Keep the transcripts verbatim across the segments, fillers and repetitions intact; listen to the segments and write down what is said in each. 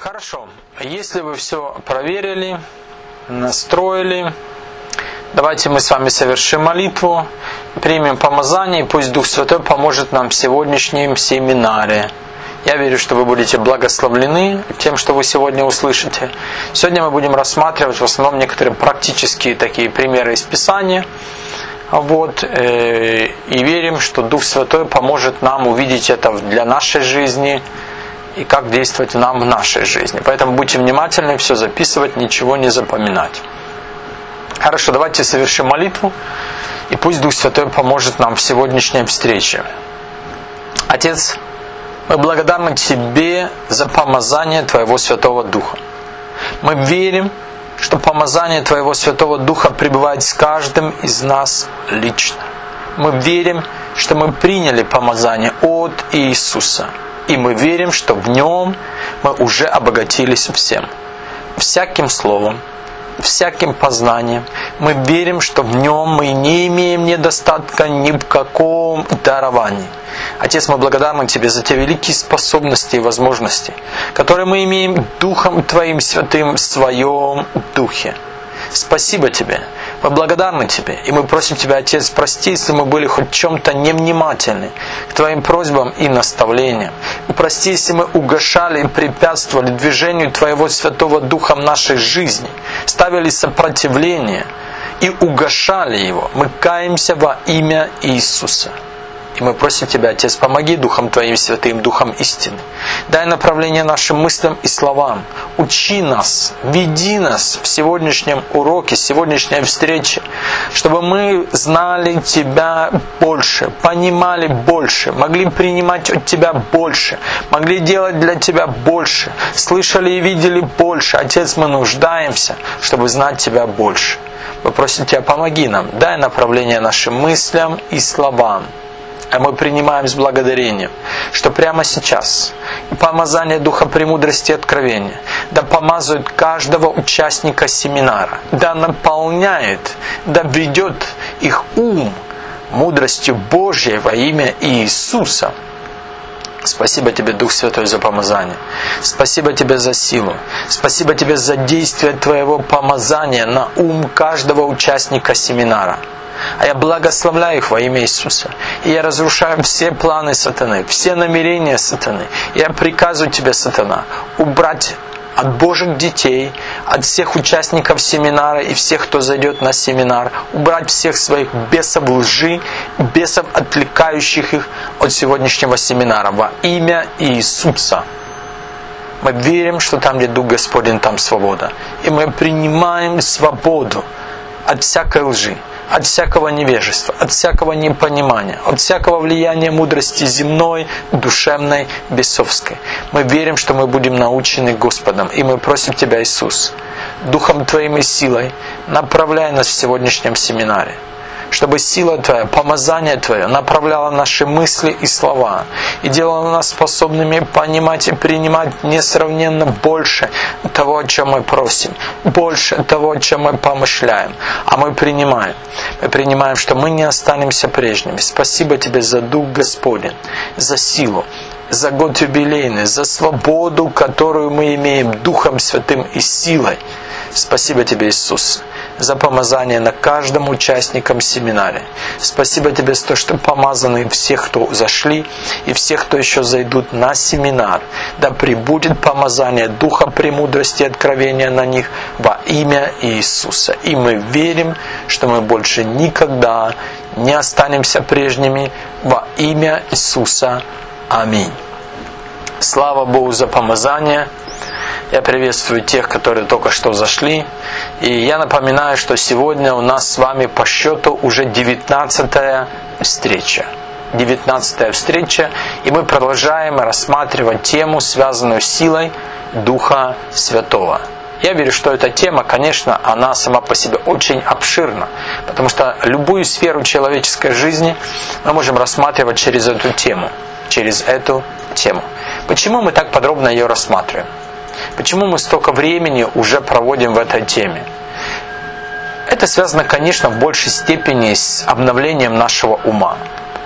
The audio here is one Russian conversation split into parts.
Хорошо, если вы все проверили, настроили, давайте мы с вами совершим молитву, примем помазание, и пусть Дух Святой поможет нам в сегодняшнем семинаре. Я верю, что вы будете благословлены тем, что вы сегодня услышите. Сегодня мы будем рассматривать в основном некоторые практические такие примеры из Писания. Вот, э, и верим, что Дух Святой поможет нам увидеть это для нашей жизни и как действовать нам в нашей жизни. Поэтому будьте внимательны, все записывать, ничего не запоминать. Хорошо, давайте совершим молитву, и пусть Дух Святой поможет нам в сегодняшней встрече. Отец, мы благодарны Тебе за помазание Твоего Святого Духа. Мы верим, что помазание Твоего Святого Духа пребывает с каждым из нас лично. Мы верим, что мы приняли помазание от Иисуса. И мы верим, что в Нем мы уже обогатились всем. Всяким словом, всяким познанием. Мы верим, что в Нем мы не имеем недостатка ни в каком даровании. Отец, мы благодарны Тебе за те великие способности и возможности, которые мы имеем Духом Твоим Святым в Своем Духе. Спасибо Тебе. Мы благодарны Тебе. И мы просим Тебя, Отец, прости, если мы были хоть в чем-то невнимательны к Твоим просьбам и наставлениям. Прости, если мы угошали и препятствовали движению Твоего Святого Духа в нашей жизни, ставили сопротивление и угошали его. Мы каемся во имя Иисуса. И мы просим Тебя, Отец, помоги Духом Твоим Святым, Духом истины. Дай направление нашим мыслям и словам. Учи нас, веди нас в сегодняшнем уроке, сегодняшней встрече, чтобы мы знали Тебя больше, понимали больше, могли принимать от Тебя больше, могли делать для Тебя больше, слышали и видели больше. Отец, мы нуждаемся, чтобы знать Тебя больше. Мы просим Тебя, помоги нам, дай направление нашим мыслям и словам. А мы принимаем с благодарением, что прямо сейчас помазание Духа премудрости и откровения да помазывает каждого участника семинара, да наполняет, да ведет их ум мудростью Божьей во имя Иисуса. Спасибо Тебе, Дух Святой, за помазание. Спасибо Тебе за силу. Спасибо Тебе за действие Твоего помазания на ум каждого участника семинара. А я благословляю их во имя Иисуса. И я разрушаю все планы сатаны, все намерения сатаны. Я приказываю Тебе, сатана, убрать от Божьих детей, от всех участников семинара и всех, кто зайдет на семинар, убрать всех своих бесов лжи, бесов, отвлекающих их от сегодняшнего семинара во имя Иисуса. Мы верим, что там, где Дух Господень, там свобода. И мы принимаем свободу от всякой лжи, от всякого невежества, от всякого непонимания, от всякого влияния мудрости земной, душевной, бесовской. Мы верим, что мы будем научены Господом. И мы просим Тебя, Иисус, Духом Твоим и силой направляй нас в сегодняшнем семинаре. Чтобы сила Твоя, помазание Твое направляло наши мысли и слова и делало нас способными понимать и принимать несравненно больше того, о чем мы просим, больше того, о чем мы помышляем. А мы принимаем. Мы принимаем, что мы не останемся прежними. Спасибо Тебе за Дух Господень, за силу, за год юбилейный, за свободу, которую мы имеем Духом Святым и силой. Спасибо Тебе, Иисус, за помазание на каждом участником семинаре. Спасибо Тебе за то, что помазаны всех, кто зашли, и всех, кто еще зайдут на семинар. Да пребудет помазание Духа премудрости и откровения на них во имя Иисуса. И мы верим, что мы больше никогда не останемся прежними во имя Иисуса. Аминь. Слава Богу за помазание. Я приветствую тех, которые только что зашли. И я напоминаю, что сегодня у нас с вами по счету уже девятнадцатая встреча. девятнадцатая встреча. И мы продолжаем рассматривать тему, связанную с силой Духа Святого. Я верю, что эта тема, конечно, она сама по себе очень обширна. Потому что любую сферу человеческой жизни мы можем рассматривать через эту тему. Через эту тему. Почему мы так подробно ее рассматриваем? Почему мы столько времени уже проводим в этой теме? Это связано, конечно, в большей степени с обновлением нашего ума.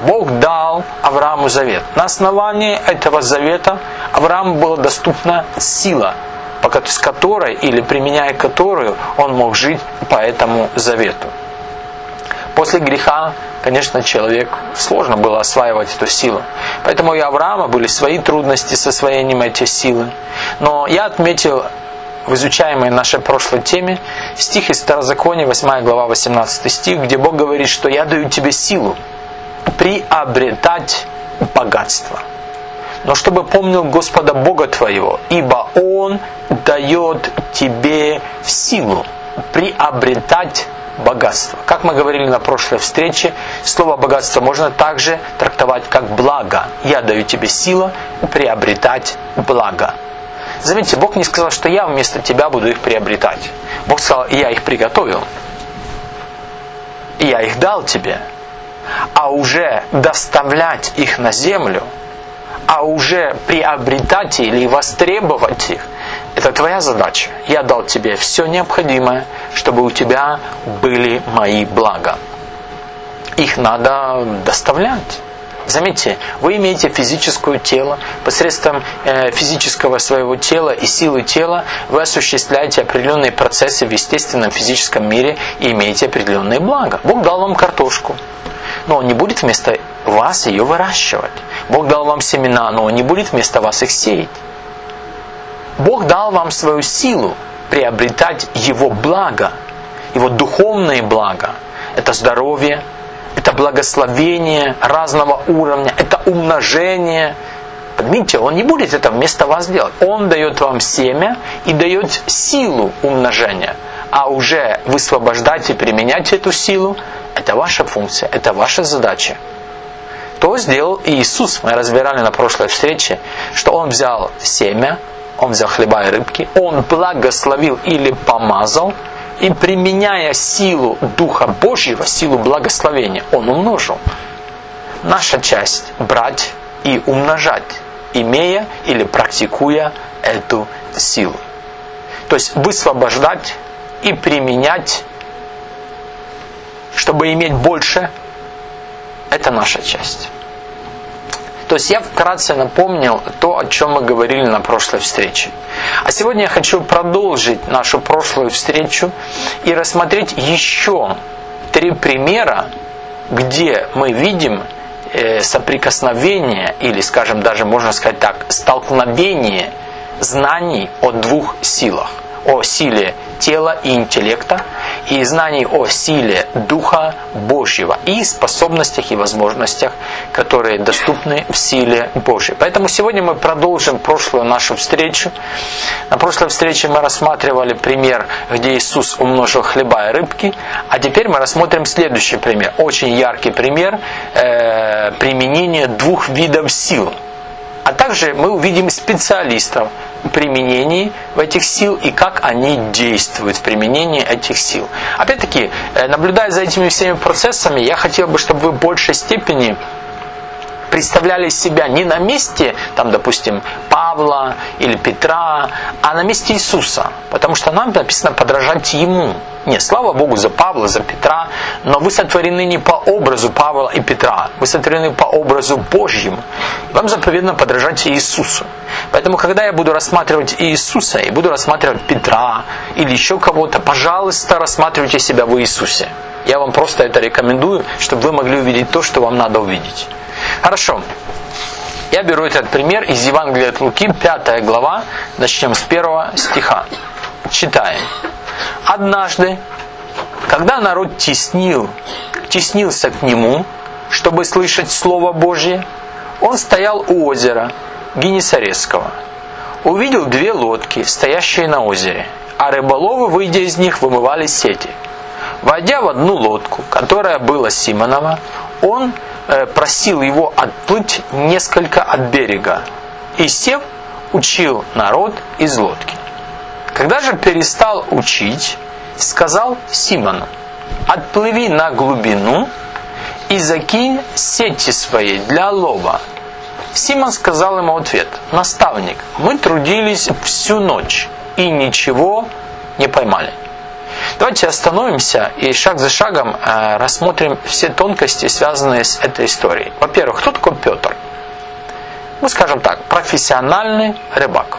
Бог дал Аврааму завет. На основании этого завета Аврааму была доступна сила, с которой или применяя которую он мог жить по этому завету. После греха, конечно, человеку сложно было осваивать эту силу. Поэтому и у Авраама были свои трудности с освоением этой силы. Но я отметил в изучаемой нашей прошлой теме стих из Второзакония, восьмая глава, восемнадцатый стих, где Бог говорит, что «Я даю тебе силу приобретать богатство, но чтобы помнил Господа Бога твоего, ибо Он дает тебе силу приобретать богатство». Как мы говорили на прошлой встрече, слово «богатство» можно также трактовать как «благо». «Я даю тебе силу приобретать благо». Заметьте, Бог не сказал, что я вместо тебя буду их приобретать. Бог сказал, я их приготовил. И я их дал тебе. А уже доставлять их на землю, а уже приобретать или востребовать их, это твоя задача. Я дал тебе все необходимое, чтобы у тебя были мои блага. Их надо доставлять. Заметьте, вы имеете физическое тело, посредством э, физического своего тела и силы тела вы осуществляете определенные процессы в естественном физическом мире и имеете определенные блага. Бог дал вам картошку, но Он не будет вместо вас ее выращивать. Бог дал вам семена, но Он не будет вместо вас их сеять. Бог дал вам свою силу приобретать Его благо, Его духовные блага. Это здоровье, это благословение разного уровня, это умножение. Поднимите, Он не будет это вместо вас делать. Он дает вам семя и дает силу умножения. А уже высвобождать и применять эту силу, это ваша функция, это ваша задача. То сделал Иисус. Мы разбирали на прошлой встрече, что Он взял семя, Он взял хлеба и рыбки, Он благословил или помазал, и применяя силу Духа Божьего, силу благословения, Он умножил. Наша часть – брать и умножать, имея или практикуя эту силу. То есть высвобождать и применять, чтобы иметь больше, это наша часть. То есть я вкратце напомнил то, о чем мы говорили на прошлой встрече. А сегодня я хочу продолжить нашу прошлую встречу и рассмотреть еще три примера, где мы видим соприкосновение, или, скажем, даже можно сказать так, столкновение знаний о двух силах. О силе тела и интеллекта, и знаний о силе Духа Божьего и способностях и возможностях, которые доступны в силе Божьей. Поэтому сегодня мы продолжим прошлую нашу встречу. На прошлой встрече мы рассматривали пример, где Иисус умножил хлеба и рыбки, а теперь мы рассмотрим следующий пример. Очень яркий пример э, применения двух видов сил. А также мы увидим специалистов в применении этих сил и как они действуют в применении этих сил. Опять-таки, наблюдая за этими всеми процессами, я хотел бы, чтобы вы в большей степени представляли себя не на месте, там, допустим, Павла или Петра, а на месте Иисуса. Потому что нам написано подражать Ему. Не, слава Богу за Павла, за Петра, но вы сотворены не по образу Павла и Петра, вы сотворены по образу Божьему. Вам заповедано подражать Иисусу. Поэтому, когда я буду рассматривать Иисуса и буду рассматривать Петра или еще кого-то, пожалуйста, рассматривайте себя в Иисусе. Я вам просто это рекомендую, чтобы вы могли увидеть то, что вам надо увидеть. Хорошо. Я беру этот пример из Евангелия от Луки, пятая глава, начнем с первого стиха. Читаем. Однажды, когда народ теснил, теснился к нему, чтобы слышать Слово Божье, он стоял у озера Генесарецкого. Увидел две лодки, стоящие на озере, а рыболовы, выйдя из них, вымывали сети. Войдя в одну лодку, которая была Симонова, он э, просил его отплыть несколько от берега и, сев, учил народ из лодки. Когда же перестал учить, сказал Симону: «Отплыви на глубину и закинь сети свои для лова». Симон сказал ему в ответ: «Наставник, мы трудились всю ночь и ничего не поймали». Давайте остановимся и шаг за шагом э, рассмотрим все тонкости, связанные с этой историей. Во-первых, кто такой Петр? Мы скажем так, профессиональный рыбак.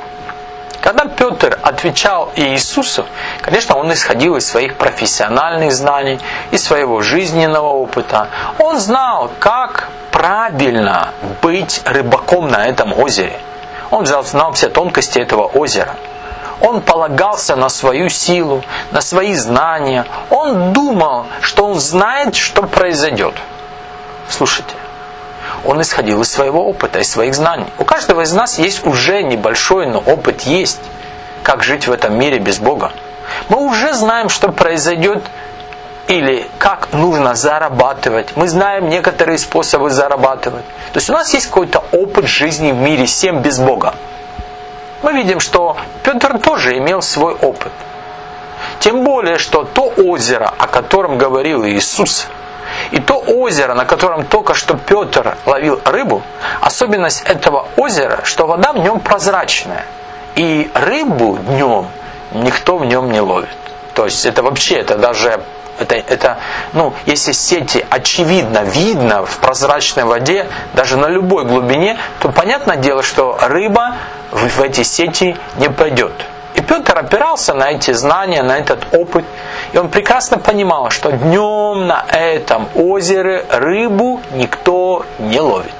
Когда Петр отвечал Иисусу, конечно, он исходил из своих профессиональных знаний, из своего жизненного опыта. Он знал, как правильно быть рыбаком на этом озере. Он знал все тонкости этого озера. Он полагался на свою силу, на свои знания. Он думал, что он знает, что произойдет. Слушайте, он исходил из своего опыта, из своих знаний. У каждого из нас есть уже небольшой, но опыт есть, как жить в этом мире без Бога. Мы уже знаем, что произойдет, или как нужно зарабатывать. Мы знаем некоторые способы зарабатывать. То есть у нас есть какой-то опыт жизни в мире всем без Бога. Мы видим, что Петр тоже имел свой опыт. Тем более, что то озеро, о котором говорил Иисус, и то озеро, на котором только что Петр ловил рыбу, особенность этого озера, что вода в нем прозрачная. И рыбу днем никто в нем не ловит. То есть это вообще, это даже, это, это, ну, если сети очевидно видно в прозрачной воде, даже на любой глубине, то понятное дело, что рыба в, в эти сети не пойдет. И Петр опирался на эти знания, на этот опыт. И он прекрасно понимал, что днем на этом озере рыбу никто не ловит.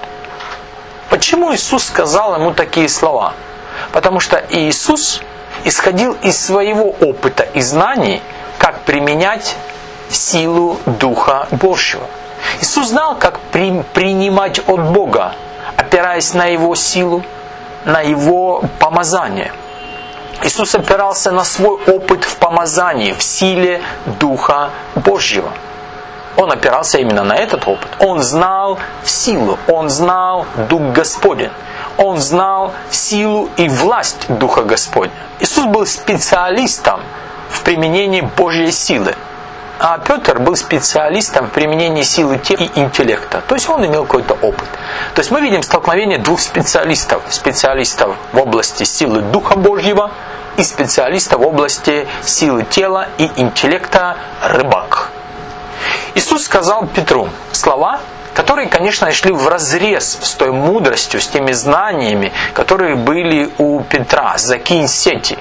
Почему Иисус сказал ему такие слова? Потому что Иисус исходил из своего опыта и знаний, как применять силу Духа Божьего. Иисус знал, как при, принимать от Бога, опираясь на Его силу, на Его помазание. Иисус опирался на свой опыт в помазании, в силе Духа Божьего. Он опирался именно на этот опыт. Он знал силу, он знал Дух Господень. Он знал силу и власть Духа Господня. Иисус был специалистом в применении Божьей силы. А Петр был специалистом в применении силы тела и интеллекта. То есть он имел какой-то опыт. То есть мы видим столкновение двух специалистов. Специалистов в области силы Духа Божьего и специалистов в области силы тела и интеллекта рыбак. Иисус сказал Петру слова, которые, конечно, шли вразрез с той мудростью, с теми знаниями, которые были у Петра. «Закинь сети».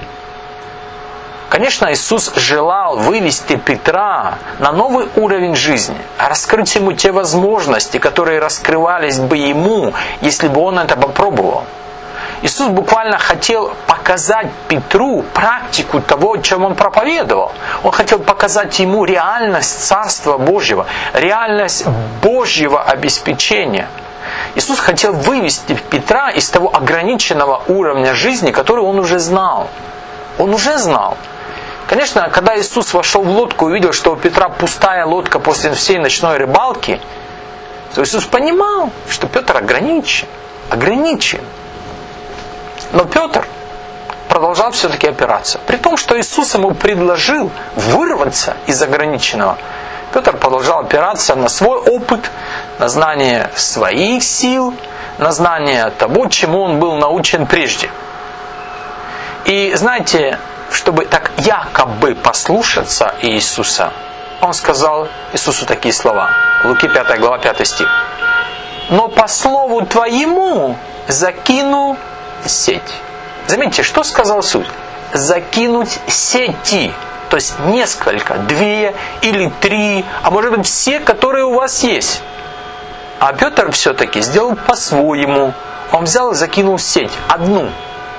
Конечно, Иисус желал вывести Петра на новый уровень жизни, раскрыть ему те возможности, которые раскрывались бы ему, если бы он это попробовал. Иисус буквально хотел показать Петру практику того, о чем он проповедовал. Он хотел показать ему реальность Царства Божьего, реальность Божьего обеспечения. Иисус хотел вывести Петра из того ограниченного уровня жизни, который он уже знал. Он уже знал. Конечно, когда Иисус вошел в лодку и увидел, что у Петра пустая лодка после всей ночной рыбалки, то Иисус понимал, что Петр ограничен. Ограничен. Но Петр продолжал все-таки опираться. При том, что Иисус ему предложил вырваться из ограниченного, Петр продолжал опираться на свой опыт, на знание своих сил, на знание того, чему он был научен прежде. И знаете, чтобы так якобы послушаться Иисуса, он сказал Иисусу такие слова. Луки пятая глава, пятый стих. «Но по слову твоему закину сеть». Заметьте, что сказал Иисус? Закинуть сети. То есть несколько, две или три, а может быть все, которые у вас есть. А Петр все-таки сделал по-своему. Он взял и закинул сеть. Одну.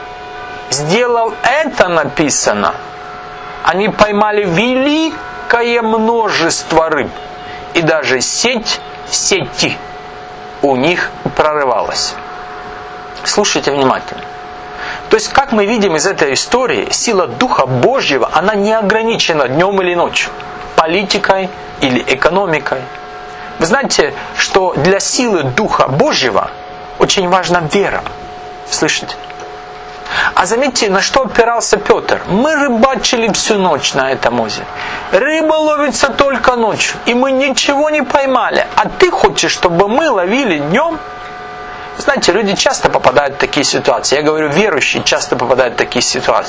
Сделав это, написано, они поймали великое множество рыб. И даже сеть, сети у них прорывалась. Слушайте внимательно. То есть, как мы видим из этой истории, сила Духа Божьего, она не ограничена днем или ночью, политикой или экономикой. Вы знаете, что для силы Духа Божьего очень важна вера. Слышите? А заметьте, на что опирался Петр. Мы рыбачили всю ночь на этом озере. Рыба ловится только ночью, и мы ничего не поймали. А ты хочешь, чтобы мы ловили днем? Знаете, люди часто попадают в такие ситуации. Я говорю, верующие часто попадают в такие ситуации.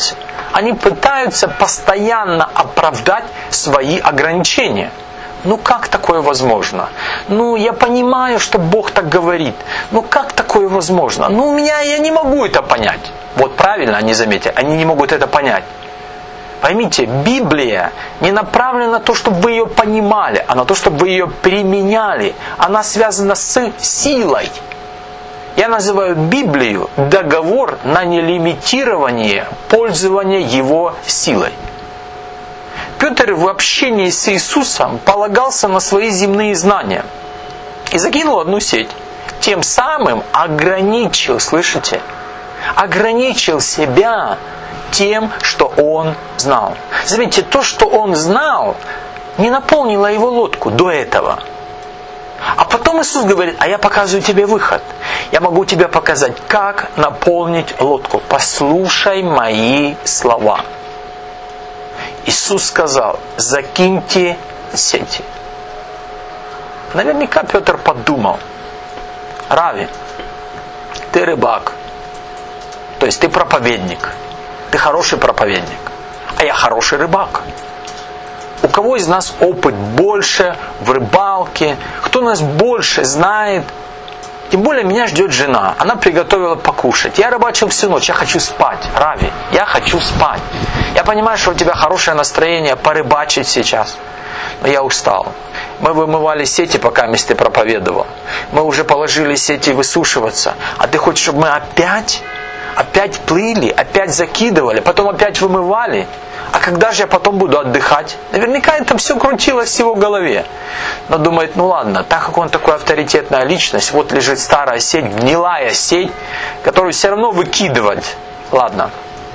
Они пытаются постоянно оправдать свои ограничения. Ну как такое возможно? Ну я понимаю, что Бог так говорит. Ну как такое возможно? Ну у меня, я не могу это понять. Вот правильно они заметили, они не могут это понять. Поймите, Библия не направлена на то, чтобы вы ее понимали, а на то, чтобы вы ее применяли. Она связана с силой. Я называю Библию договор на нелимитирование пользования его силой. Петр в общении с Иисусом полагался на свои земные знания и закинул одну сеть. Тем самым ограничил, слышите, ограничил себя тем, что он знал. Заметьте, то, что он знал, не наполнило его лодку до этого. А потом Иисус говорит, а я показываю тебе выход. Я могу тебе показать, как наполнить лодку. Послушай мои слова. Иисус сказал, закиньте сети. Наверняка Петр подумал, Рави, ты рыбак, то есть ты проповедник, ты хороший проповедник, а я хороший рыбак. У кого из нас опыт больше в рыбалке? Кто нас больше знает? Тем более меня ждет жена. Она приготовила покушать. Я рыбачил всю ночь. Я хочу спать. Рави, я хочу спать. Я понимаю, что у тебя хорошее настроение порыбачить сейчас. Но я устал. Мы вымывали сети, пока ты проповедовал. Мы уже положили сети высушиваться. А ты хочешь, чтобы мы опять, опять плыли, опять закидывали, потом опять вымывали? А когда же я потом буду отдыхать? Наверняка это все крутилось в его голове. Но думает, ну ладно, так как он такой авторитетная личность, вот лежит старая сеть, гнилая сеть, которую все равно выкидывать. Ладно.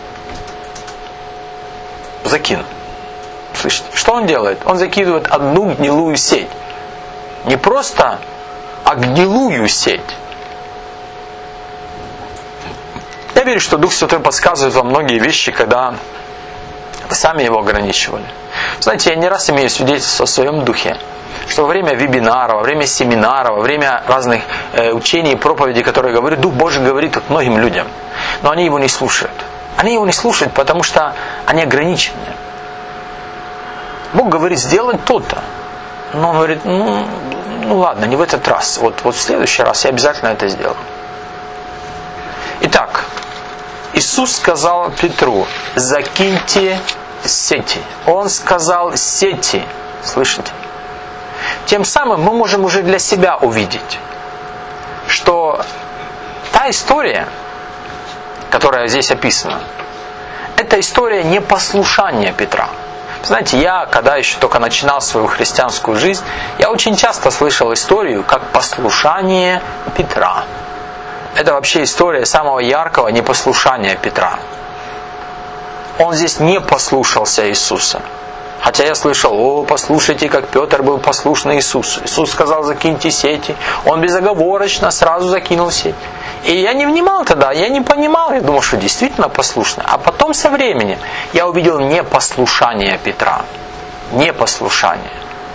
Закину. Слышите, что он делает? Он закидывает одну гнилую сеть. Не просто, а гнилую сеть. Я верю, что Дух Святой подсказывает вам многие вещи, когда вы сами его ограничивали. Знаете, я не раз имею свидетельство в своем духе, что во время вебинара, во время семинара, во время разных э, учений и проповедей, которые говорю, Дух Божий говорит вот многим людям, но они его не слушают. Они его не слушают, потому что они ограничены. Бог говорит, сделать то-то. Но он говорит, ну, ну ладно, не в этот раз. Вот, вот в следующий раз я обязательно это сделаю. Итак, Иисус сказал Петру, закиньте сети. Он сказал сети. Слышите? Тем самым мы можем уже для себя увидеть, что та история, которая здесь описана, это история непослушания Петра. Знаете, я, когда еще только начинал свою христианскую жизнь, я очень часто слышал историю как послушание Петра. Это вообще история самого яркого непослушания Петра. Он здесь не послушался Иисуса. Хотя я слышал, о, послушайте, как Петр был послушный Иисусу. Иисус сказал, закиньте сети. Он безоговорочно сразу закинул сеть. И я не внимал тогда, я не понимал, я думал, что действительно послушный. А потом со временем я увидел непослушание Петра. Непослушание.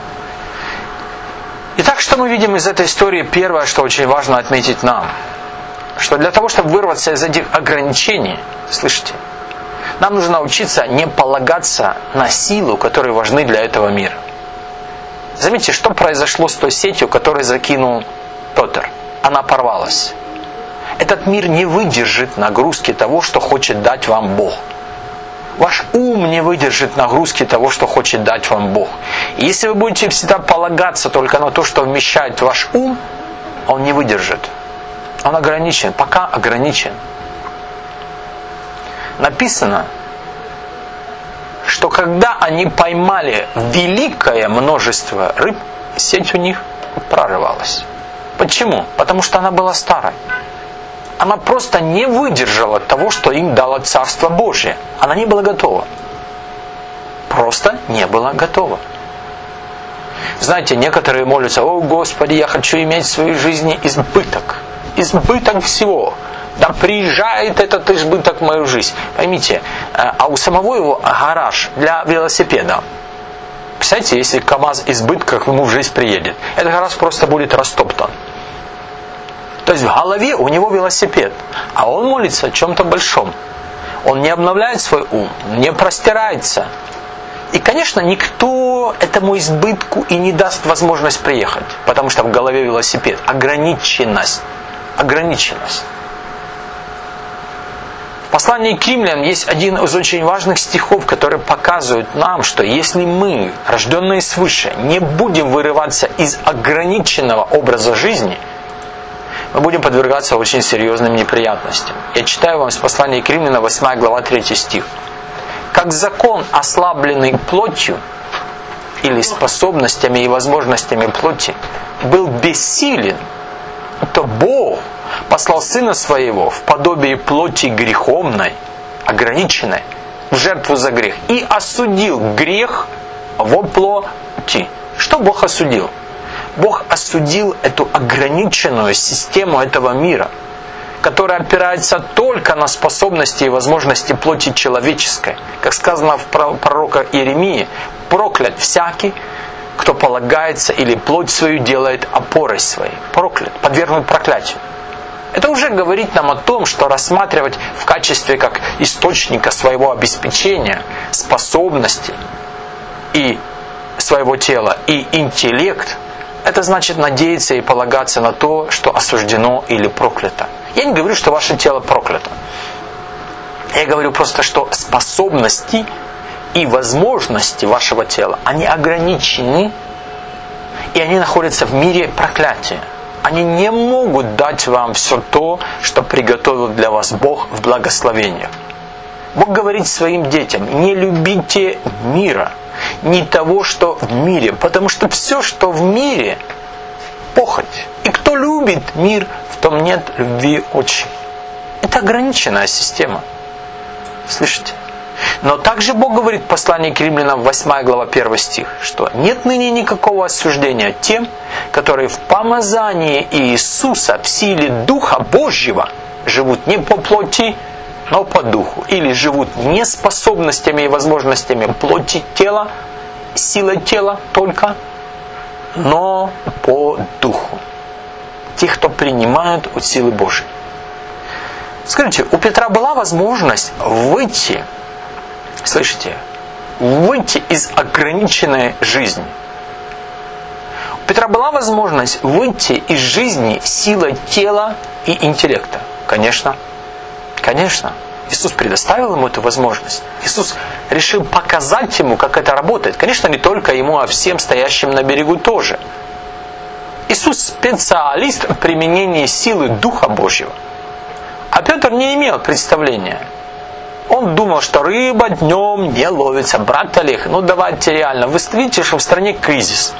Итак, что мы видим из этой истории? Первое, что очень важно отметить нам, что для того, чтобы вырваться из этих ограничений, слышите, нам нужно научиться не полагаться на силу, которые важны для этого мира. Заметьте, что произошло с той сетью, которую закинул Петр. Она порвалась. Этот мир не выдержит нагрузки того, что хочет дать вам Бог. Ваш ум не выдержит нагрузки того, что хочет дать вам Бог. И если вы будете всегда полагаться только на то, что вмещает ваш ум, он не выдержит. Он ограничен, пока ограничен. Написано, что когда они поймали великое множество рыб, сеть у них прорывалась. Почему? Потому что она была старой. Она просто не выдержала того, что им дало Царство Божие. Она не была готова. Просто не была готова. Знаете, некоторые молятся, о Господи, я хочу иметь в своей жизни избыток. Избыток всего. Да приезжает этот избыток в мою жизнь. Поймите, а у самого его гараж для велосипеда. Представляете, если КамАЗ избытка к нему в жизнь приедет, этот гараж просто будет растоптан. То есть в голове у него велосипед, а он молится о чем-то большом. Он не обновляет свой ум, не простирается. И, конечно, никто этому избытку и не даст возможность приехать, потому что в голове велосипед. Ограниченность. Ограниченность. В послании к римлянам есть один из очень важных стихов, который показывает нам, что если мы, рожденные свыше, не будем вырываться из ограниченного образа жизни, мы будем подвергаться очень серьезным неприятностям. Я читаю вам из послания к римлянам, восьмая глава, третий стих. «Как закон, ослабленный плотью, или способностями и возможностями плоти, был бессилен, то Бог послал Сына Своего в подобие плоти греховной, ограниченной, в жертву за грех, и осудил грех во плоти». Что Бог осудил? Бог осудил эту ограниченную систему этого мира, которая опирается только на способности и возможности плоти человеческой. Как сказано в пророка Иеремии: «Проклят всякий, кто полагается или плоть свою делает опорой своей». Проклят, подвергнут проклятию. Это уже говорит нам о том, что рассматривать в качестве как источника своего обеспечения, способностей и своего тела и интеллект, это значит надеяться и полагаться на то, что осуждено или проклято. Я не говорю, что ваше тело проклято. Я говорю просто, что способности и возможности вашего тела, они ограничены, и они находятся в мире проклятия. Они не могут дать вам все то, что приготовил для вас Бог в благословениях. Бог говорит своим детям: не любите мира, не того, что в мире, потому что все, что в мире, похоть. И кто любит мир, в том нет любви отчи. Это ограниченная система. Слышите? Но также Бог говорит в послании к римлянам, восьмая глава, первый стих, что нет ныне никакого осуждения тем, которые в помазании Иисуса в силе Духа Божьего живут не по плоти, но по духу. Или живут не способностями и возможностями плоти тела, силой тела только, но по духу. Тех, кто принимают от силы Божьей. Скажите, у Петра была возможность выйти, слышите, выйти из ограниченной жизни. У Петра была возможность выйти из жизни силой тела и интеллекта. Конечно. Конечно. Иисус предоставил ему эту возможность. Иисус решил показать ему, как это работает. Конечно, не только ему, а всем стоящим на берегу тоже. Иисус специалист в применении силы Духа Божьего. А Петр не имел представления. Он думал, что рыба днем не ловится. Брат Олег, ну давайте реально. Вы видите, что в стране кризис.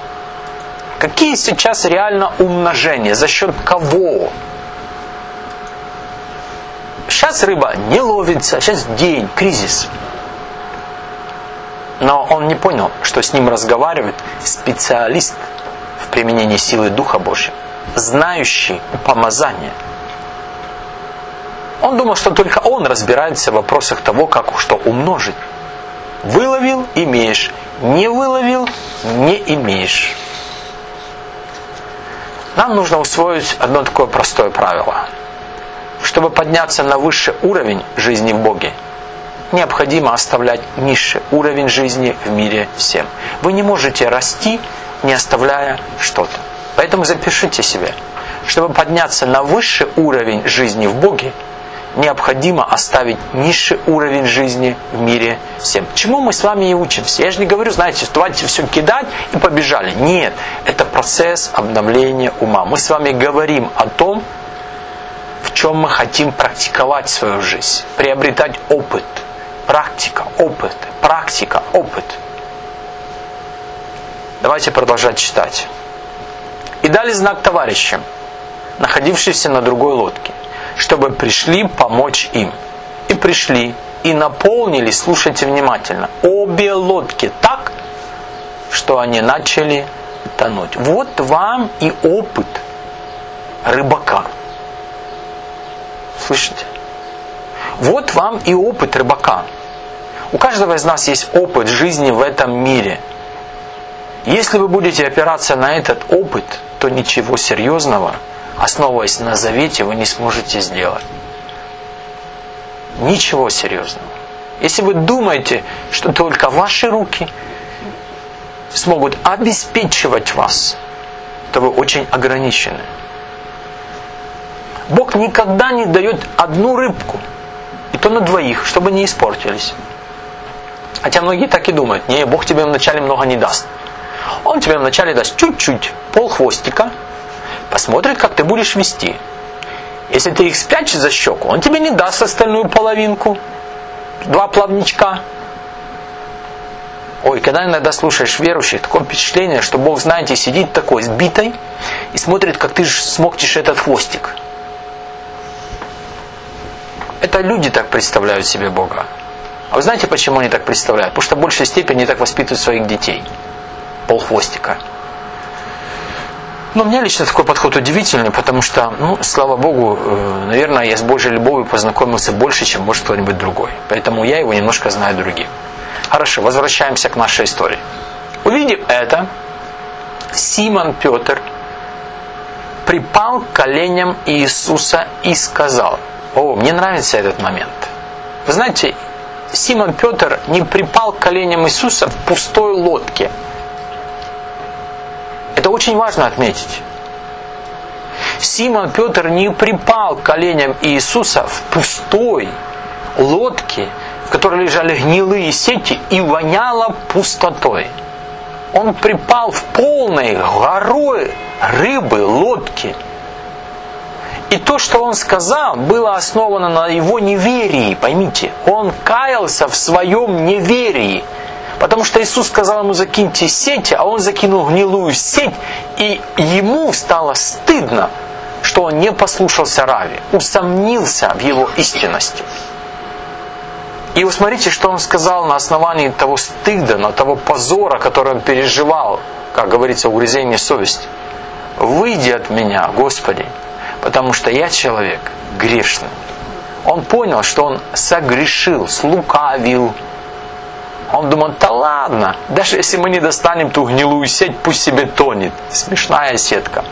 Какие сейчас реально умножения? За счет кого? Сейчас рыба не ловится, сейчас день, кризис. Но он не понял, что с ним разговаривает специалист в применении силы Духа Божьего, знающий помазание. Он думал, что только он разбирается в вопросах того, как что умножить. Выловил – имеешь, не выловил – не имеешь. Нам нужно усвоить одно такое простое правило. Чтобы подняться на высший уровень жизни в Боге, необходимо оставлять низший уровень жизни в мире всем. Вы не можете расти, не оставляя что-то. Поэтому запишите себе. Чтобы подняться на высший уровень жизни в Боге, необходимо оставить низший уровень жизни в мире всем. Чему мы с вами и учимся? Я же не говорю, знаете, давайте все кидать и побежали. Нет, это процесс обновления ума. Мы с вами говорим о том, в чем мы хотим практиковать свою жизнь, приобретать опыт. Практика, опыт, практика, опыт. Давайте продолжать читать. «И дали знак товарищам, находившимся на другой лодке, чтобы пришли помочь им. И пришли, и наполнили, слушайте внимательно, обе лодки так, что они начали тонуть». Вот вам и опыт рыбака. Слышите? Вот вам и опыт рыбака. У каждого из нас есть опыт жизни в этом мире. Если вы будете опираться на этот опыт, то ничего серьезного, основываясь на завете, вы не сможете сделать. Ничего серьезного. Если вы думаете, что только ваши руки смогут обеспечивать вас, то вы очень ограничены. Бог никогда не дает одну рыбку, и то на двоих, чтобы не испортились. Хотя многие так и думают: не, Бог тебе вначале много не даст. Он тебе вначале даст чуть-чуть, полхвостика, посмотрит, как ты будешь вести. Если ты их спрячешь за щеку, Он тебе не даст остальную половинку, два плавничка. Ой, когда иногда слушаешь верующих, такое впечатление, что Бог, знаете, сидит такой, сбитой, и смотрит, как ты смоктишь этот хвостик. Это люди так представляют себе Бога. А вы знаете, почему они так представляют? Потому что в большей степени они так воспитывают своих детей. Полхвостика. Но мне лично такой подход удивительный, потому что, ну, слава Богу, наверное, я с Божьей любовью познакомился больше, чем может кто-нибудь другой. Поэтому я его немножко знаю другим. Хорошо, возвращаемся к нашей истории. Увидев это, Симон Петр припал к коленям Иисуса и сказал: о, мне нравится этот момент. Вы знаете, Симон Петр не припал к коленям Иисуса в пустой лодке. Это очень важно отметить. Симон Петр не припал к коленям Иисуса в пустой лодке, в которой лежали гнилые сети и воняло пустотой. Он припал в полной горой рыбы лодке. И то, что он сказал, было основано на его неверии. Поймите, он каялся в своем неверии. Потому что Иисус сказал ему: закиньте сети, а он закинул гнилую сеть, и ему стало стыдно, что он не послушался Равви, усомнился в его истинности. И вы смотрите, что он сказал на основании того стыда, на того позора, который он переживал, как говорится, угрызение совести. «Выйди от меня, Господи, потому что я человек грешный». Он понял, что он согрешил, слукавил. Он думал: да ладно, даже если мы не достанем ту гнилую сеть, пусть себе тонет. Смешная сетка.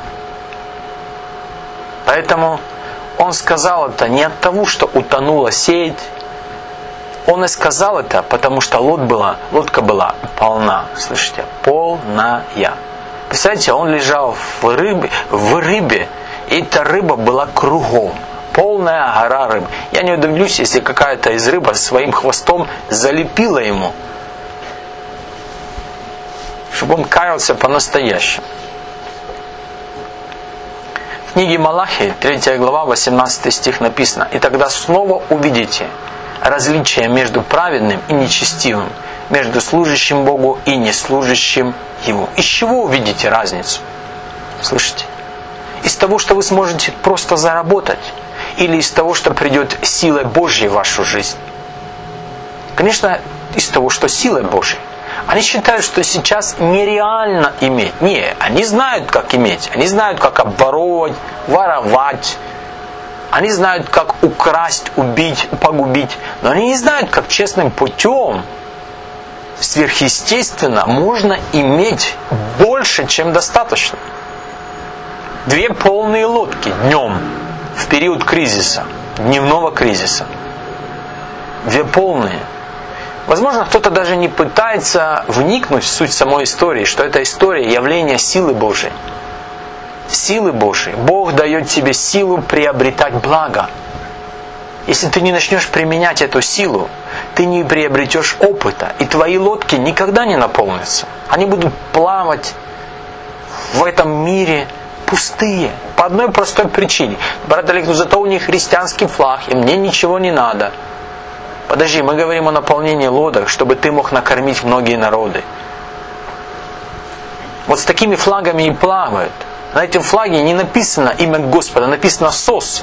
Поэтому он сказал это не от того, что утонула сеть. Он и сказал это, потому что лодка была, лодка была полна. Слышите? Полная. Представляете, он лежал в рыбе, в рыбе, и эта рыба была кругом. Полная гора рыб. Я не удивлюсь, если какая-то из рыб своим хвостом залепила ему, чтобы он каялся по-настоящему. В книге Малахии, третья глава, восемнадцатый стих написано: «И тогда снова увидите различие между праведным и нечестивым, между служащим Богу и неслужащим Ему». Из чего увидите разницу? Слышите? Из того, что вы сможете просто заработать, или из того, что придет силой Божьей в вашу жизнь? Конечно, из того, что силой Божьей. Они считают, что сейчас нереально иметь. Не, они знают, как иметь. Они знают, как обворовывать, воровать. Они знают, как украсть, убить, погубить. Но они не знают, как честным путем, сверхъестественно, можно иметь больше, чем достаточно. Две полные лодки днем в период кризиса, дневного кризиса. Две полные. Возможно, кто-то даже не пытается вникнуть в суть самой истории, что это история явления силы Божией. Силы Божией. Бог дает тебе силу приобретать благо. Если ты не начнешь применять эту силу, ты не приобретешь опыта, и твои лодки никогда не наполнятся. Они будут плавать в этом мире пустые. По одной простой причине. Брат Олег, ну зато у них христианский флаг, и мне ничего не надо. Подожди, мы говорим о наполнении лодок, чтобы ты мог накормить многие народы. Вот с такими флагами и плавают. На этом флаге не написано имя Господа, написано СОС.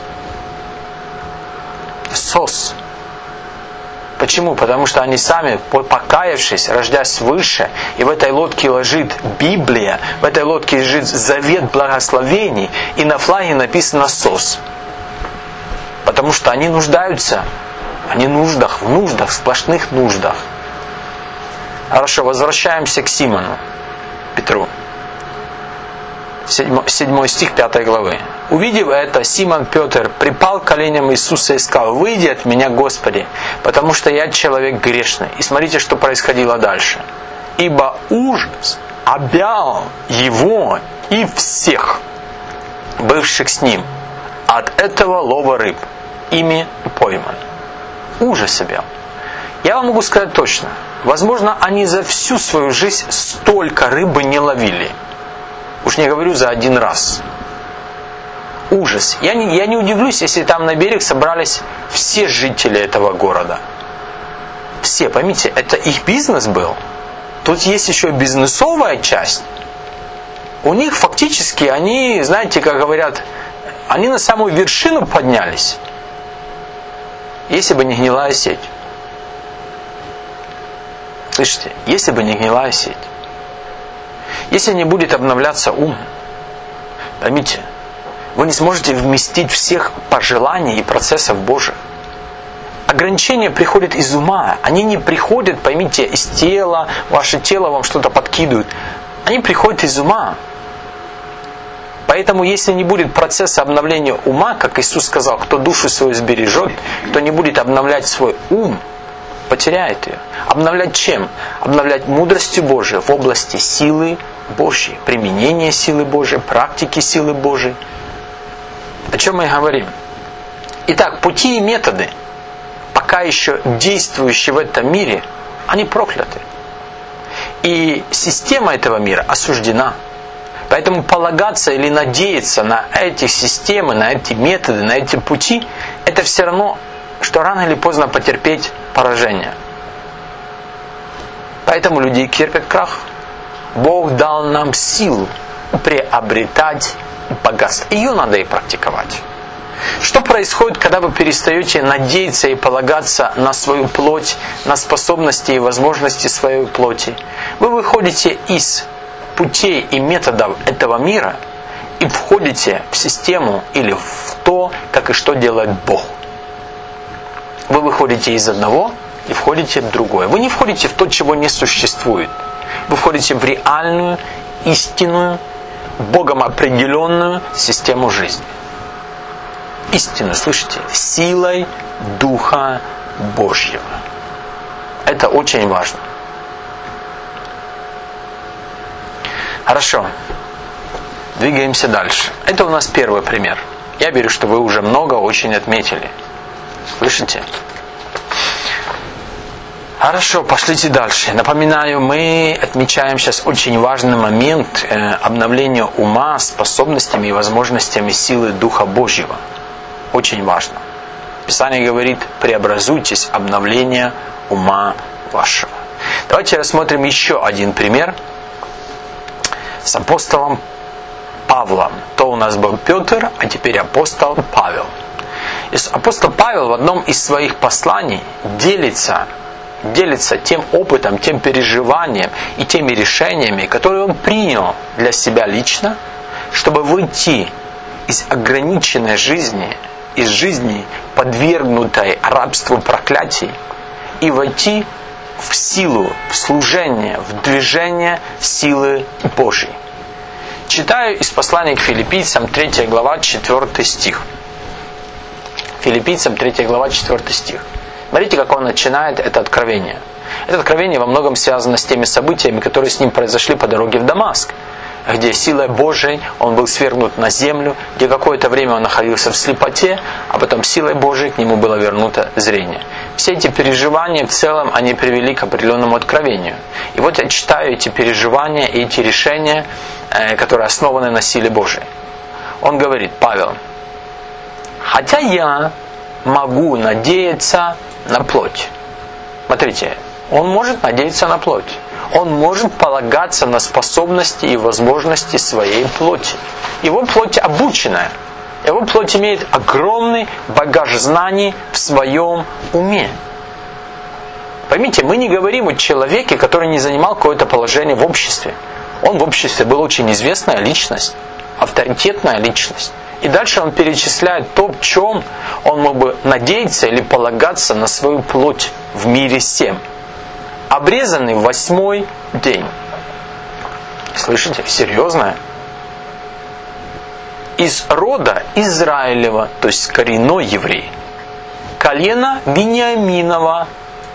СОС. Почему? Потому что они сами, покаявшись, рождясь свыше, и в этой лодке лежит Библия, в этой лодке лежит завет благословений, и на флаге написано СОС. Потому что они нуждаются, они в нуждах, в нуждах, в сплошных нуждах. Хорошо, возвращаемся к Симону Петру. Седьмой стих пятой главы. Увидев это, Симон Петр припал к коленям Иисуса и сказал: «Выйди от меня, Господи, потому что я человек грешный». И смотрите, что происходило дальше. «Ибо ужас объял его и всех, бывших с ним, от этого лова рыб, ими пойман». Ужас объял. Я вам могу сказать точно. Возможно, они за всю свою жизнь столько рыбы не ловили. Уж не говорю за один раз. Ужас. Я не, я не удивлюсь, если там на берег собрались все жители этого города. Все, поймите, это их бизнес был. Тут есть еще бизнесовая часть. У них фактически, они, знаете, как говорят, они на самую вершину поднялись. Если бы не гнилая сеть. Слышите? Если бы не гнилая сеть. Если не будет обновляться ум, поймите, вы не сможете вместить всех пожеланий и процессов Божьих. Ограничения приходят из ума. Они не приходят, поймите, из тела. Ваше тело вам что-то подкидывает. Они приходят из ума. Поэтому, если не будет процесса обновления ума, как Иисус сказал, кто душу свою сбережет, кто не будет обновлять свой ум, потеряет ее. Обновлять чем? Обновлять мудростью Божией в области силы Божьей, применения силы Божьей, практики силы Божьей. О чем мы говорим? Итак, пути и методы, пока еще действующие в этом мире, они прокляты. И система этого мира осуждена. Поэтому полагаться или надеяться на эти системы, на эти методы, на эти пути, это все равно, что рано или поздно потерпеть поражение. Поэтому люди терпят крах. Бог дал нам силу приобретать богатство. Ее надо и практиковать. Что происходит, когда вы перестаете надеяться и полагаться на свою плоть, на способности и возможности своей плоти? Вы выходите из путей и методов этого мира и входите в систему или в то, как и что делает Бог. Вы выходите из одного и входите в другое. Вы не входите в то, чего не существует. Вы входите в реальную, истинную, Богом определенную систему жизни. Истину, слышите? Силой Духа Божьего. Это очень важно. Хорошо. Двигаемся дальше. Это у нас первый пример. Я верю, что вы уже много очень отметили. Слышите? Хорошо, пошлите дальше. Напоминаю, мы отмечаем сейчас очень важный момент э, обновления ума способностями и возможностями силы Духа Божьего. Очень важно. Писание говорит: преобразуйтесь, обновление ума вашего. Давайте рассмотрим еще один пример с апостолом Павлом. То у нас был Петр, а теперь апостол Павел. И апостол Павел в одном из своих посланий делится, делится тем опытом, тем переживанием и теми решениями, которые он принял для себя лично, чтобы выйти из ограниченной жизни, из жизни, подвергнутой рабству проклятий, и войти в силу, в служение, в движение силы Божьей. Читаю из послания к Филиппийцам, третья глава, четвёртый стих. Филиппийцам, третья глава, четвёртый стих. Смотрите, как он начинает это откровение. Это откровение во многом связано с теми событиями, которые с ним произошли по дороге в Дамаск, где силой Божией он был свергнут на землю, где какое-то время он находился в слепоте, а потом силой Божией к нему было вернуто зрение. Все эти переживания в целом, они привели к определенному откровению. И вот я читаю эти переживания и эти решения, которые основаны на силе Божией. Он говорит, Павел: «Хотя я могу надеяться на плоть». Смотрите, он может надеяться на плоть. Он может полагаться на способности и возможности своей плоти. Его плоть обученная. Его плоть имеет огромный багаж знаний в своем уме. Поймите, мы не говорим о человеке, который не занимал какое-то положение в обществе. Он в обществе был очень известная личность, авторитетная личность. И дальше он перечисляет то, в чем он мог бы надеяться или полагаться на свою плоть в мире сем. Обрезанный в восьмой день. Слышите? Серьезное. из рода Израилева, то есть коренной еврей, колено Вениаминова,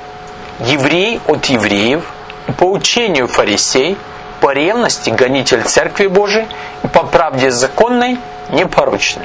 еврей от евреев, по учению фарисей, по ревности гонитель Церкви Божией, по правде законной, непорочный.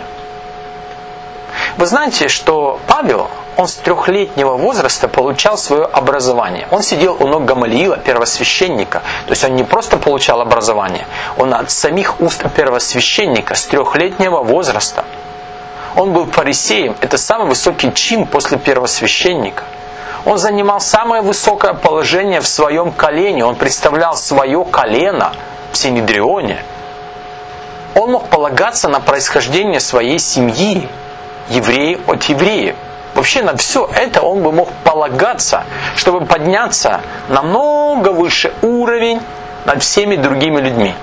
Вы знаете, что Павел, он с трехлетнего возраста получал свое образование. Он сидел у ног Гамалиила, первосвященника. То есть он не просто получал образование, он от самих уст первосвященника с трехлетнего возраста. Он был фарисеем, это самый высокий чин после первосвященника. Он занимал самое высокое положение в своем колене, он представлял свое колено в Синедрионе. Он мог полагаться на происхождение своей семьи, евреи от евреев. Вообще на все это он бы мог полагаться, чтобы подняться намного выше уровень над всеми другими людьми.